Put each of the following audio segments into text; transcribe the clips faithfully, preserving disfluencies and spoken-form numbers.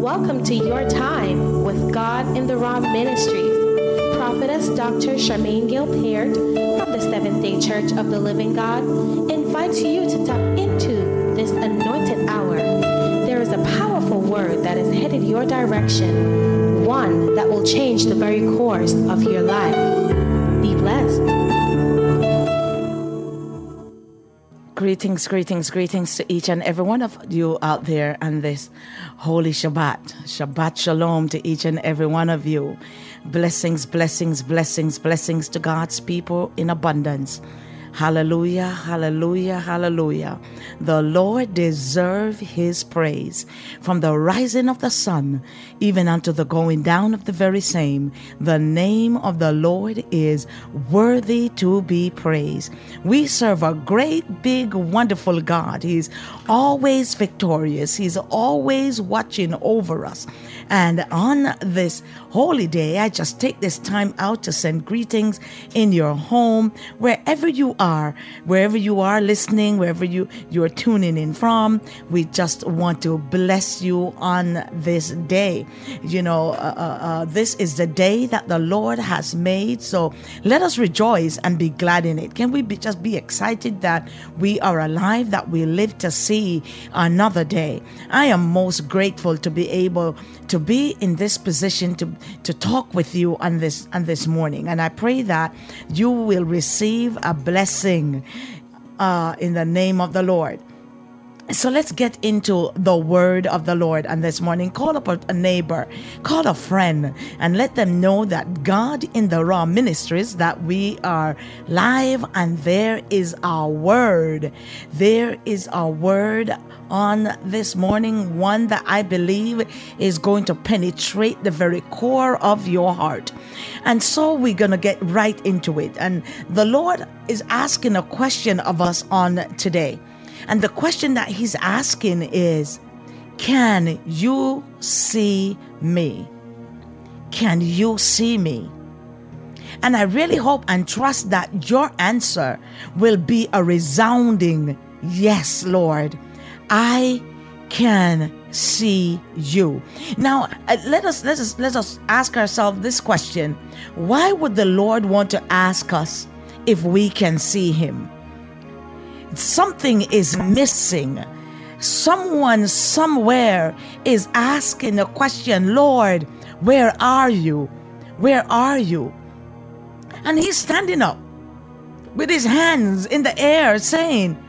Welcome to Your Time with God in the Raw Ministries. Prophetess Doctor Charmaine Gill Peart from the Seventh-day Church of the Living God invites you to tap into this anointed hour. There is a powerful word that is headed your direction, one that will change the very course of your life. Be blessed. Greetings, greetings, greetings to each and every one of you out there on this holy Shabbat. Shabbat Shalom to each and every one of you. Blessings, blessings, blessings, blessings to God's people in abundance. Hallelujah, hallelujah, hallelujah. The Lord deserves his praise. From the rising of the sun, even unto the going down of the very same, the name of the Lord is worthy to be praised. We serve a great, big, wonderful God. He's always victorious. He's always watching over us. And on this holy day, I just take this time out to send greetings in your home, wherever you are, wherever you are listening, wherever you, you're tuning in from. We just want to bless you on this day. You know, uh, uh, uh, this is the day that the Lord has made. So let us rejoice and be glad in it. Can we be, just be excited that we are alive, that we live to see another day? I am most grateful to be able to be in this position to, to talk with you on this, on this morning. And I pray that you will receive a blessing uh, in the name of the Lord. So let's get into the word of the Lord. And this morning, call up a neighbor, call a friend, and let them know that God in the Raw Ministries, that we are live, and there is our word. There is our word on this morning, one that I believe is going to penetrate the very core of your heart. And so we're going to get right into it. And the Lord is asking a question of us on today. And the question that he's asking is, can you see me? Can you see me? And I really hope and trust that your answer will be a resounding, yes, Lord, I can see you. Now, uh, let us let us let us ask ourselves this question: why would the Lord want to ask us if we can see him? Something is missing. Someone somewhere is asking a question, Lord, where are you? Where are you? And he's standing up with his hands in the air saying,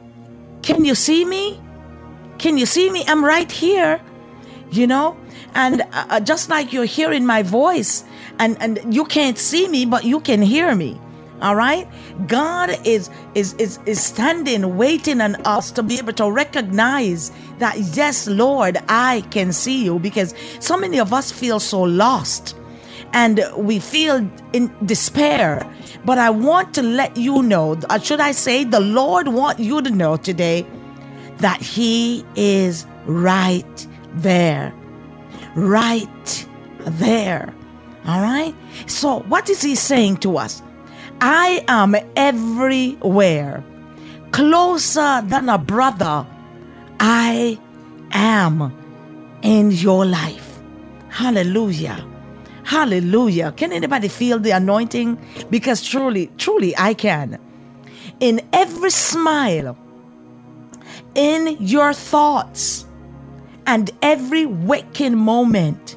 can you see me? Can you see me? I'm right here, you know? And uh, just like you're hearing my voice, and, and you can't see me, but you can hear me. All right. God is, is, is, is standing, waiting on us to be able to recognize that, yes, Lord, I can see you, because so many of us feel so lost and we feel in despair. But I want to let you know, or should I say, the Lord wants you to know today that he is right there, right there. All right. So what is he saying to us? I am everywhere, closer than a brother. I am in your life. Hallelujah. Hallelujah. Can anybody feel the anointing? Because truly, truly I can. In every smile, in your thoughts, and every waking moment,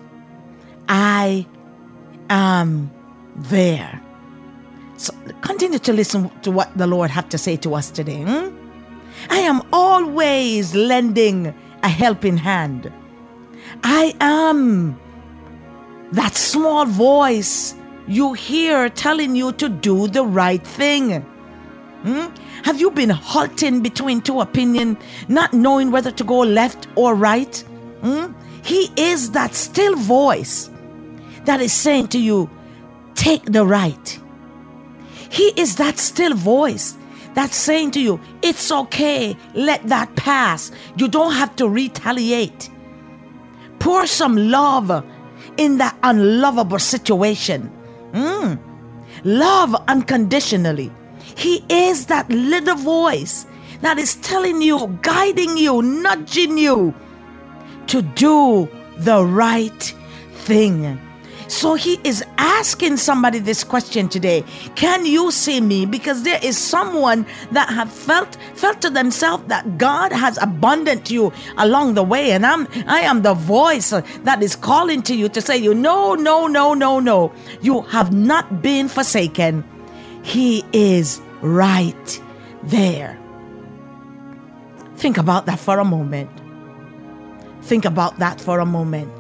I am there. So continue to listen to what the Lord have to say to us today. Hmm? I am always lending a helping hand. I am that small voice you hear telling you to do the right thing. Hmm? Have you been halting between two opinions, not knowing whether to go left or right? Hmm? He is that still voice that is saying to you, take the right. He is that still voice that's saying to you, it's okay, let that pass. You don't have to retaliate. Pour some love in that unlovable situation. Mm. Love unconditionally. He is that little voice that is telling you, guiding you, nudging you to do the right thing. So he is asking somebody this question today. Can you see me? Because there is someone that have felt felt to themselves that God has abandoned you along the way. And I'm I am the voice that is calling to you to say, you no, no, no, no, no. You have not been forsaken. He is right there. Think about that for a moment. Think about that for a moment.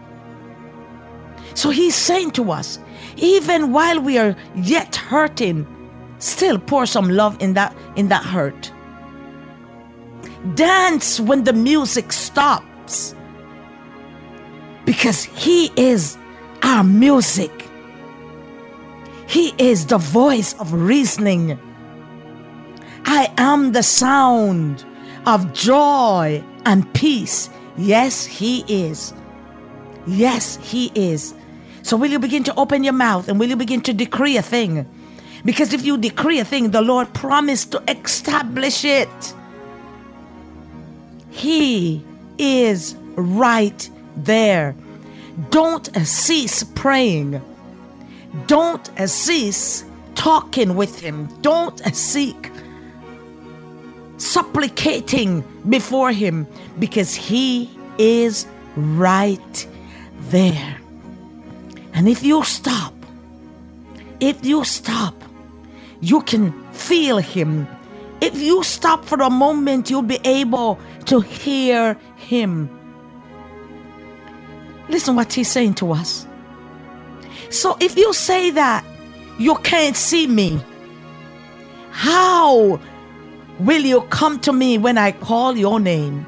So he's saying to us, even while we are yet hurting, still pour some love in that in that hurt. Dance when the music stops, because he is our music. He is the voice of reasoning. I am the sound of joy and peace. Yes, he is. Yes, he is. So will you begin to open your mouth and will you begin to decree a thing? Because if you decree a thing, the Lord promised to establish it. He is right there. Don't cease praying. Don't cease talking with him. Don't seek supplicating before him, because he is right there. And if you stop, if you stop, you can feel him. If you stop for a moment, you'll be able to hear him. Listen what he's saying to us. So if you say that you can't see me, how will you come to me when I call your name?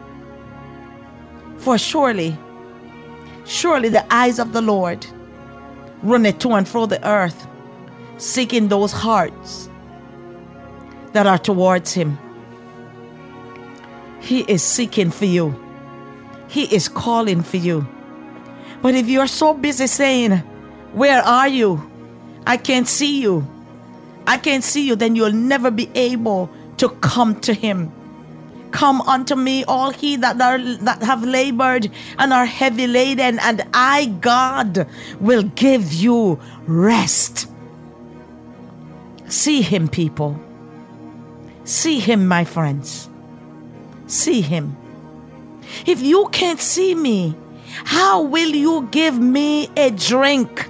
For surely, surely the eyes of the Lord runneth to and fro the earth, seeking those hearts that are towards him. He is seeking for you. He is calling for you. But if you're so busy saying, where are you? I can't see you. I can't see you, then you'll never be able to come to him. Come unto me, all he that are that have labored and are heavy laden, and I, God, will give you rest. See him, people. See him, my friends. See him. If you can't see me, how will you give me a drink?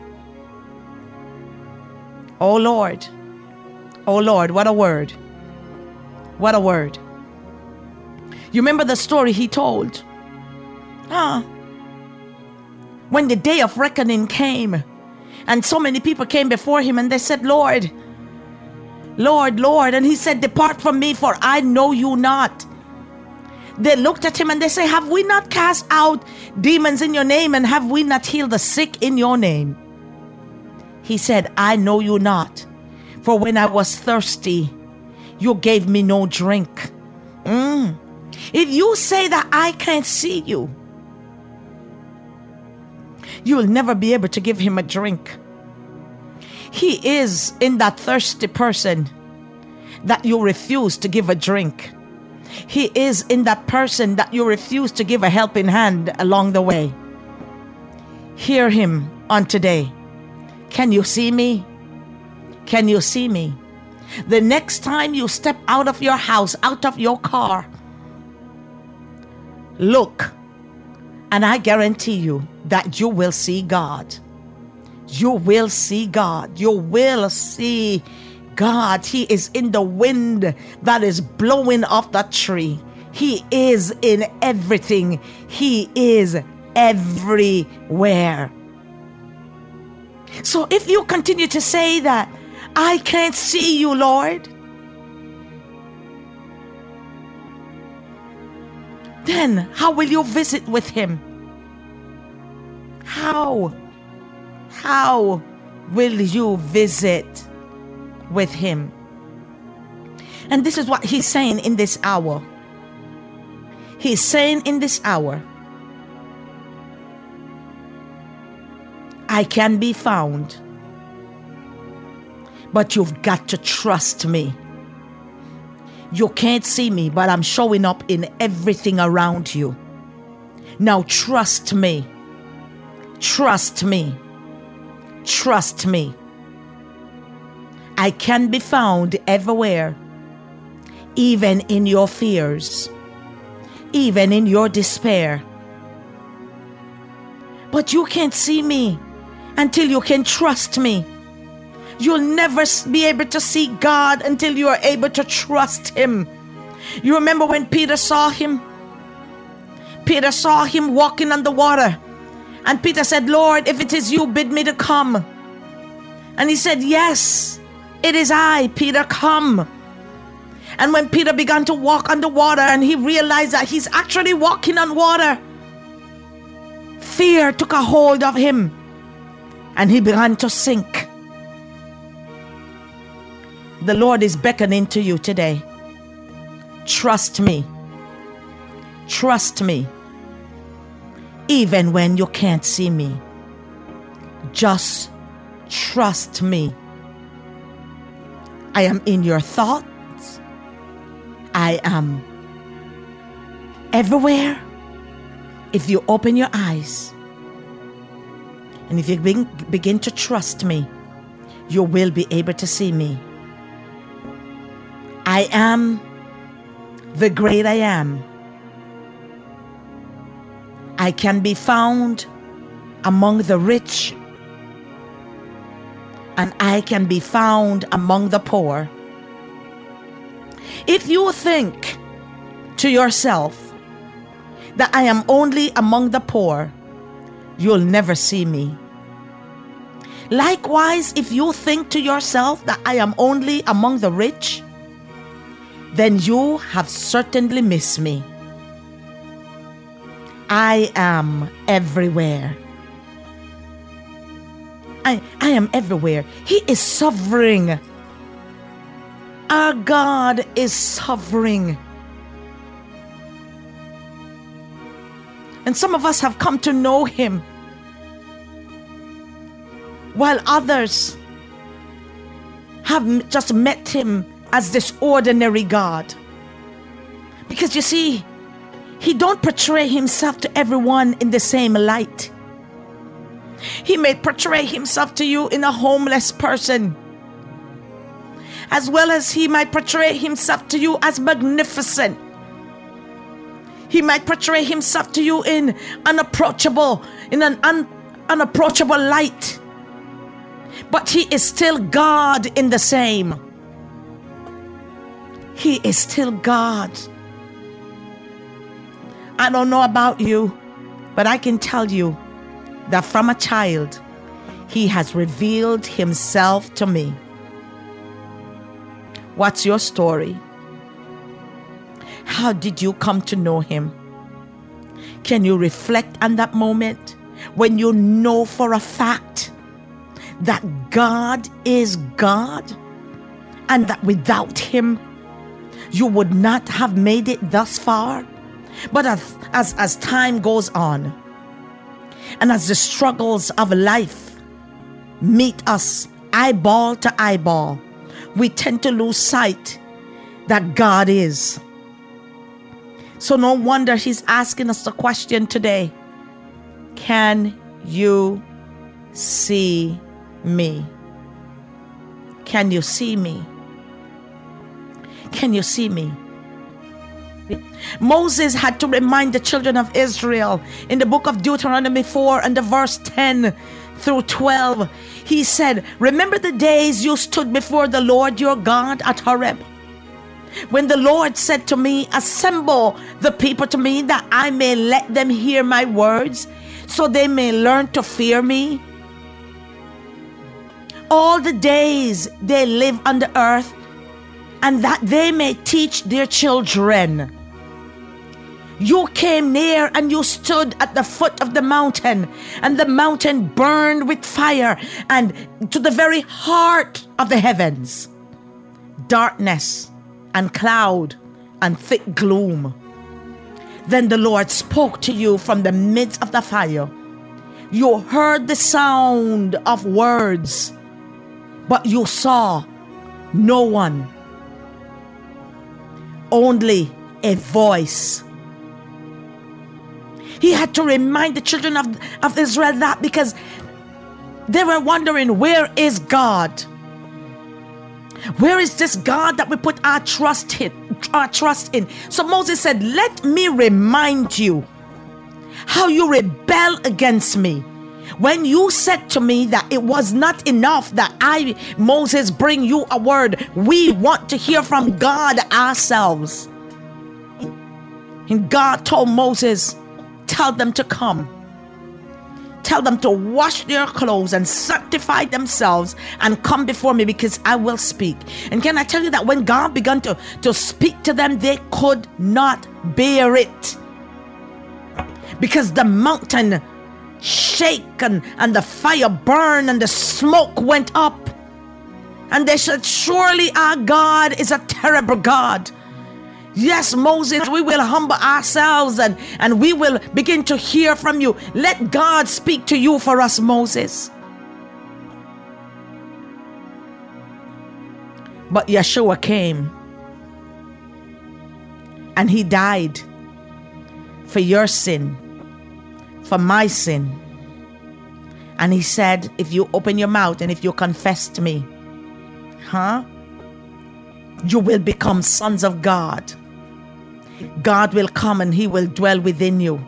Oh Lord. Oh Lord, what a word. What a word. You remember the story he told? Ah, when the day of reckoning came, and so many people came before him, and they said, Lord, Lord, Lord. And he said, depart from me, for I know you not. They looked at him and they say, have we not cast out demons in your name, and have we not healed the sick in your name? He said, I know you not. For when I was thirsty, you gave me no drink. Mm. If you say that I can't see you, you will never be able to give him a drink. He is in that thirsty person that you refuse to give a drink. He is in that person that you refuse to give a helping hand along the way. Hear him on today. Can you see me? Can you see me? The next time you step out of your house, out of your car, look, and I guarantee you that you will see God. You will see God. You will see God. He is in the wind that is blowing off the tree. He is in everything. He is everywhere. So if you continue to say that, I can't see you, Lord, then how will you visit with him? How? How will you visit with him? And this is what he's saying in this hour. He's saying in this hour, I can be found, but you've got to trust me. You can't see me, but I'm showing up in everything around you. Now trust me. Trust me. Trust me. I can be found everywhere, even in your fears, even in your despair. But you can't see me until you can trust me. You'll never be able to see God until you are able to trust Him. You remember when Peter saw Him? Peter saw Him walking on the water. And Peter said, Lord, if it is you, bid me to come. And He said, yes, it is I, Peter, come. And when Peter began to walk on the water and he realized that he's actually walking on water, fear took a hold of him and he began to sink. The Lord is beckoning to you today. Trust me. Trust me. Even when you can't see me. Just trust me. I am in your thoughts. I am everywhere. If you open your eyes and if you begin, begin to trust me, you will be able to see me. I am the great I am. I can be found among the rich, and I can be found among the poor. If you think to yourself that I am only among the poor, you'll never see me. Likewise, if you think to yourself that I am only among the rich, then you have certainly missed me. I am everywhere. I, I am everywhere. He is sovereign. Our God is sovereign. And some of us have come to know Him, while others have just met Him as this ordinary God. Because you see, He don't portray Himself to everyone in the same light. He may portray Himself to you in a homeless person, as well as He might portray Himself to you as magnificent. He might portray Himself to you in unapproachable, in an un, unapproachable light. But He is still God in the same. He is still God. I don't know about you, but I can tell you that from a child, He has revealed Himself to me. What's your story? How did you come to know Him? Can you reflect on that moment when you know for a fact that God is God and that without Him, you would not have made it thus far? But as, as, as time goes on, and as the struggles of life meet us eyeball to eyeball, we tend to lose sight that God is. So no wonder He's asking us the question today: can you see me? Can you see me? Can you see me? Moses had to remind the children of Israel in the book of Deuteronomy four and the verse ten through twelve. He said, remember the days you stood before the Lord your God at Horeb, when the Lord said to me, assemble the people to me that I may let them hear my words, so they may learn to fear me. All the days they live on the earth, and that they may teach their children. You came near and you stood at the foot of the mountain, and the mountain burned with fire and to the very heart of the heavens. Darkness and cloud and thick gloom. Then the Lord spoke to you from the midst of the fire. You heard the sound of words, but you saw no one. Only a voice. He had to remind the children of, of Israel that, because they were wondering, where is God? Where is this God that we put our trust in? Our trust in? So Moses said, let me remind you how you rebel against me. When you said to me that it was not enough that I, Moses, bring you a word. We want to hear from God ourselves. And God told Moses, tell them to come. Tell them to wash their clothes and sanctify themselves and come before me, because I will speak. And can I tell you that when God began to, to speak to them, they could not bear it. Because the mountain shake and, and the fire burned and the smoke went up. And they said, surely our God is a terrible God. Yes, Moses, we will humble ourselves and, and we will begin to hear from you. Let God speak to you for us, Moses. But Yeshua came and he died for your sin, for my sin. And he said, if you open your mouth and if you confess to me, huh, you will become sons of God. God will come and he will dwell within you.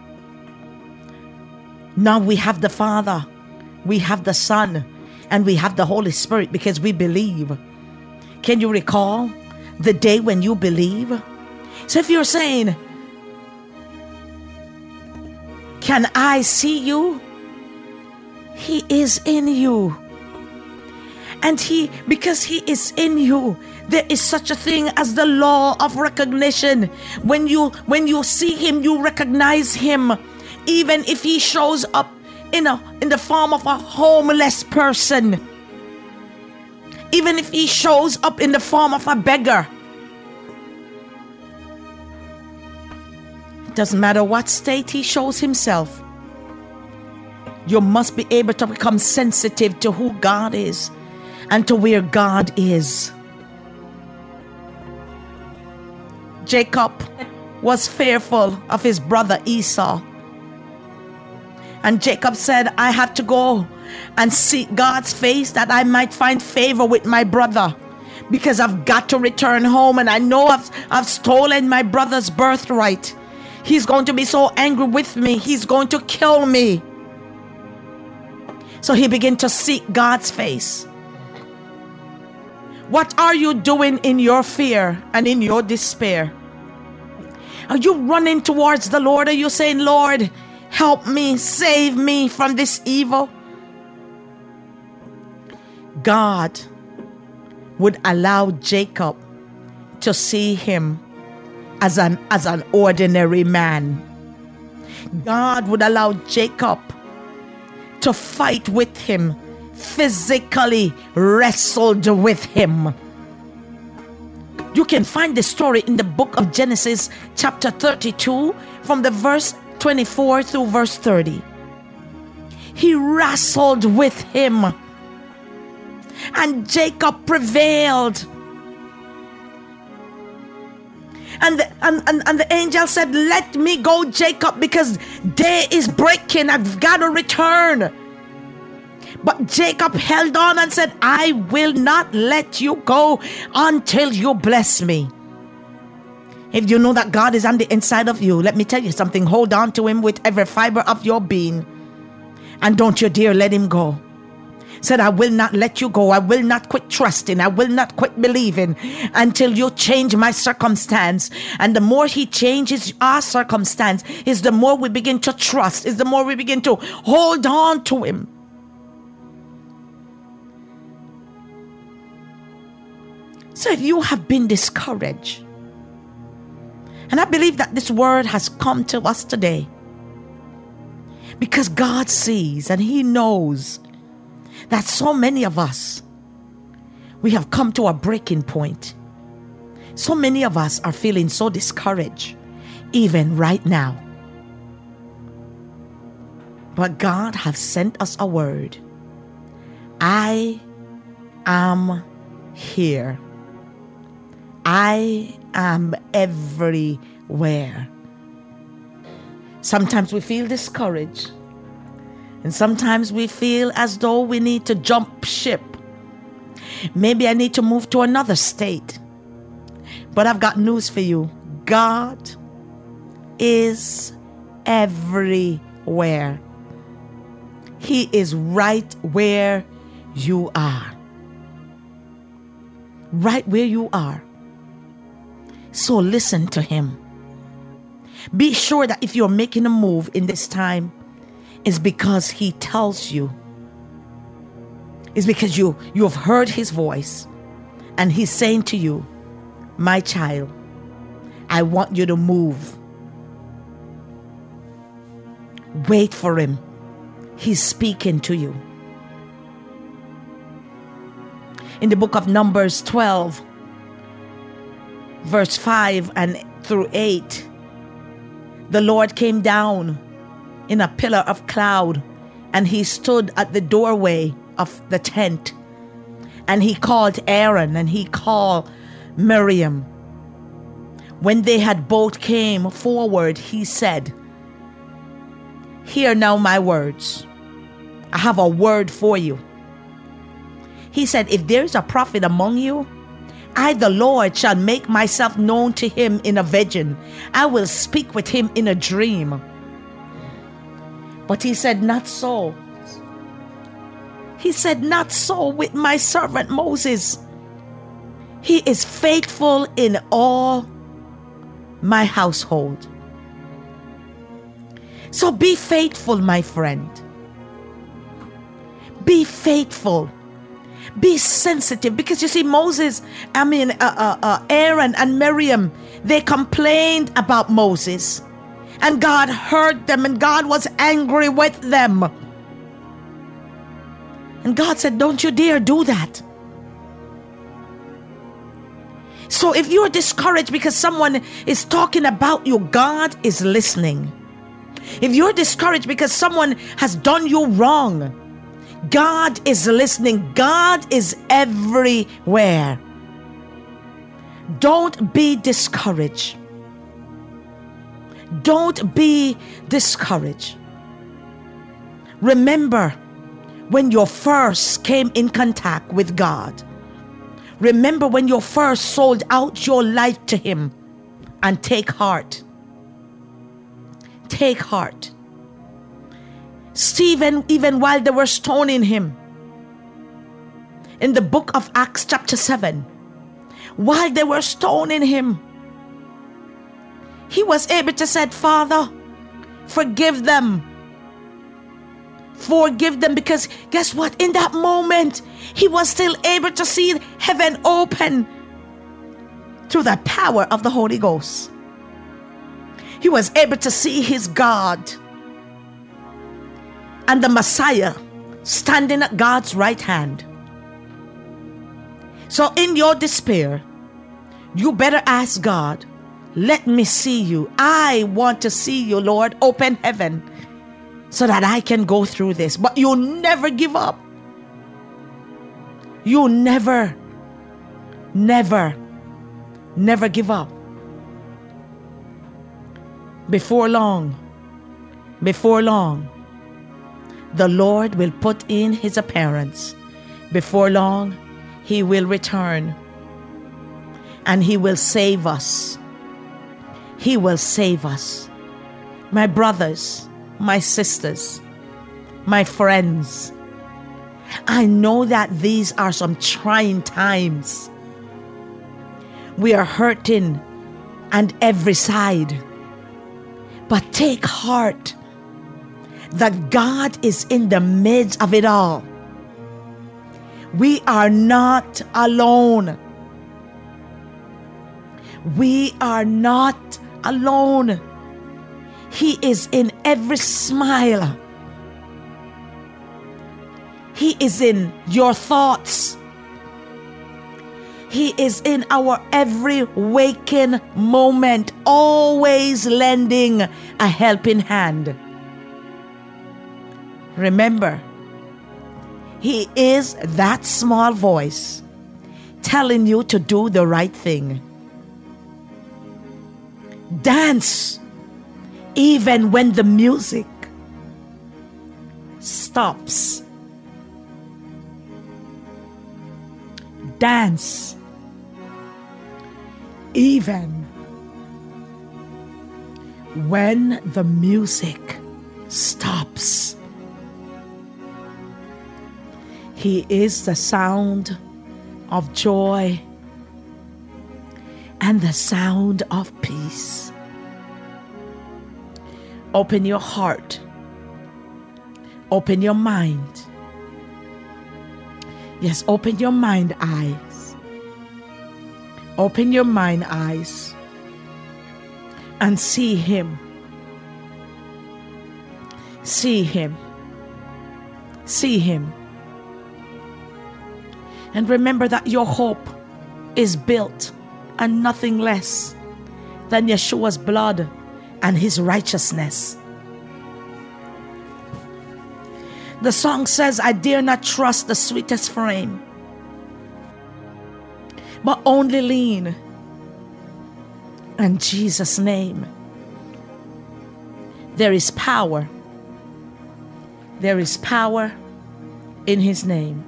Now we have the Father, we have the Son, and we have the Holy Spirit because we believe. Can you recall the day when you believe? So if you're saying, can I see you? He is in you. And he, because he is in you, there is such a thing as the law of recognition. When you, when you see him, you recognize him. Even if he shows up in a, in the form of a homeless person. Even if he shows up in the form of a beggar. It doesn't matter what state he shows himself. You must be able to become sensitive to who God is and to where God is. Jacob was fearful of his brother Esau. And Jacob said, I have to go and seek God's face that I might find favor with my brother, because I've got to return home and I know I've, I've stolen my brother's birthright. He's going to be so angry with me. He's going to kill me. So he began to seek God's face. What are you doing in your fear and in your despair? Are you running towards the Lord? Are you saying, Lord, help me, save me from this evil? God would allow Jacob to see him as an, as an ordinary man. God would allow Jacob to fight with him, physically wrestled with him. You can find the story in the book of Genesis chapter thirty-two from the verse twenty-four through verse thirty. He wrestled with him and Jacob prevailed. And the, and, and, and the angel said, let me go, Jacob, because day is breaking. I've got to return. But Jacob held on and said, I will not let you go until you bless me. If you know that God is on the inside of you, let me tell you something. Hold on to him with every fiber of your being. And don't you dare let him go. Said, I will not let you go. I will not quit trusting. I will not quit believing until you change my circumstance. And the more he changes our circumstance, is the more we begin to trust, is the more we begin to hold on to him. So if you have been discouraged, and I believe that this word has come to us today, because God sees and he knows that so many of us, we have come to a breaking point. So many of us are feeling so discouraged, even right now. But God has sent us a word. I am here. I am everywhere. Sometimes we feel discouraged. And sometimes we feel as though we need to jump ship. Maybe I need to move to another state. But I've got news for you. God is everywhere. He is right where you are. Right where you are. So listen to him. Be sure that if you're making a move in this time, it's because he tells you. It's because you, you have heard his voice. And he's saying to you, my child, I want you to move. Wait for him. He's speaking to you. In the book of Numbers twelve, verse five and through eight, the Lord came down in a pillar of cloud, and he stood at the doorway of the tent, and he called Aaron and he called Miriam. When they had both came forward, he said, hear now my words. I have a word for you. He said, if there is a prophet among you, I, the Lord, shall make myself known to him in a vision. I will speak with him in a dream. But he said, not so. He said, not so with my servant Moses. He is faithful in all my household. So be faithful, my friend. Be faithful. Be sensitive. Because you see, Moses, I mean, uh, uh, uh, Aaron and Miriam, they complained about Moses. And God heard them, and God was angry with them. And God said, don't you dare do that. So if you're discouraged because someone is talking about you, God is listening. If you're discouraged because someone has done you wrong, God is listening. God is everywhere. Don't be discouraged. Don't be discouraged. Remember when you first came in contact with God. Remember when you first sold out your life to him, and take heart. Take heart. Stephen, even while they were stoning him, in the book of Acts chapter seven, while they were stoning him, he was able to say, Father, forgive them. Forgive them, because guess what? In that moment, he was still able to see heaven open through the power of the Holy Ghost. He was able to see his God and the Messiah standing at God's right hand. So in your despair, you better ask God, let me see you. I want to see you, Lord. Open heaven so that I can go through this. But you never give up. You never, never, never give up. Before long, before long, the Lord will put in his appearance. Before long, he will return. And he will save us. He will save us. My brothers, my sisters, my friends, I know that these are some trying times. We are hurting on every side. But take heart that God is in the midst of it all. We are not alone. We are not alone. He is in every smile. He is in your thoughts. He is in our every waking moment, always lending a helping hand. Remember, he is that small voice telling you to do the right thing. Dance Even when the music stops, dance. Even when the music stops, He is the sound of joy and the sound of peace. Open your heart. Open your mind. Yes, open your mind eyes. Open your mind eyes and see Him. See Him. See Him. And remember that your hope is built on nothing less than Yeshua's blood and His righteousness. The song says, I dare not trust the sweetest frame, but only lean on Jesus' name. There is power. There is power in His name.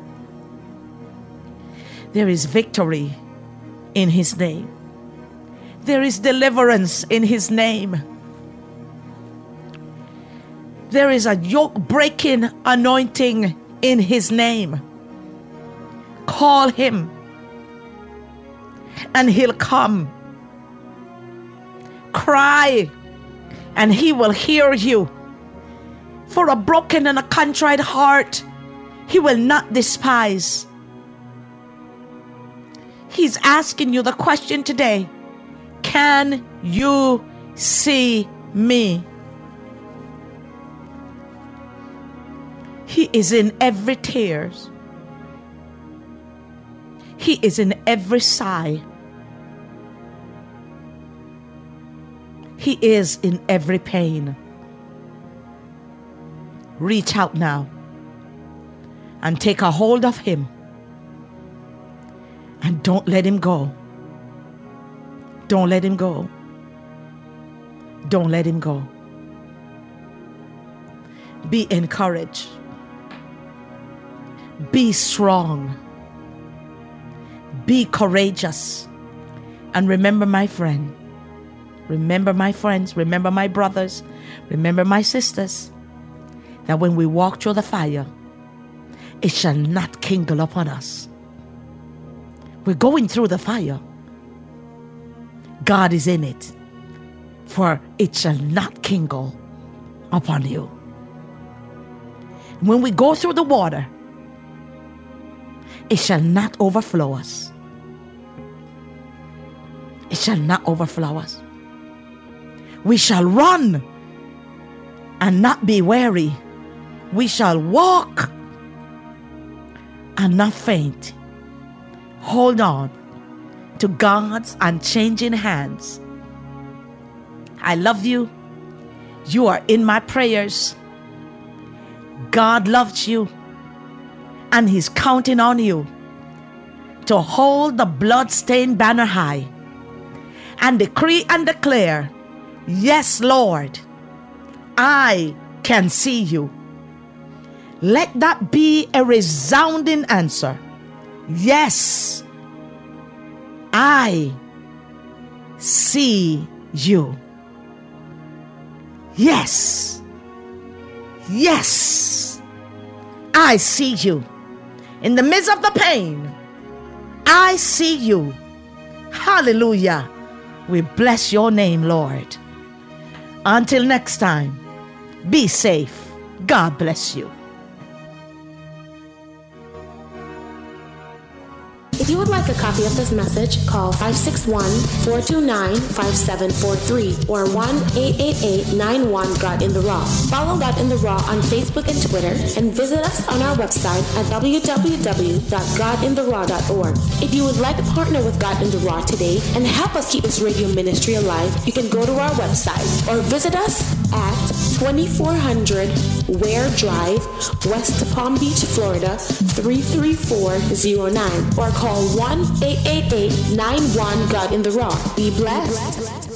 There is victory in His name. There is deliverance in His name. There is a yoke-breaking anointing in His name. Call Him and He'll come. Cry and He will hear you. For a broken and a contrite heart, He will not despise. He's asking you the question today, can you see me? He is in every tear. He is in every sigh. He is in every pain. Reach out now and take a hold of Him. And don't let Him go. Don't let Him go. Don't let Him go. Be encouraged. Be strong. Be courageous. And remember, my friend, remember my friends, remember my brothers, remember my sisters, that when we walk through the fire, it shall not kindle upon us. We're going through the fire. God is in it, for it shall not kindle upon you. When we go through the water, it shall not overflow us. It shall not overflow us. We shall run and not be weary. We shall walk and not faint. Hold on to God's unchanging hands. I love you. You are in my prayers. God loves you, and He's counting on you to hold the blood-stained banner high and decree and declare, yes, Lord, I can see you. Let that be a resounding answer. Yes, I see you. Yes, yes, I see you. In the midst of the pain, I see you. Hallelujah. We bless your name, Lord. Until next time, be safe. God bless you. If you would like a copy of this message, call five six one, four two nine, five seven four three or one eight eight eight, nine one, God in the Raw. Follow God in the Raw on Facebook and Twitter, and visit us on our website at w w w dot god in the raw dot org. If you would like to partner with God in the Raw today and help us keep this radio ministry alive, you can go to our website or visit us at twenty-four hundred Ware Drive, West Palm Beach, Florida, three three four zero nine, or call one eight eight eight, nine one, God in the Raw. Be blessed.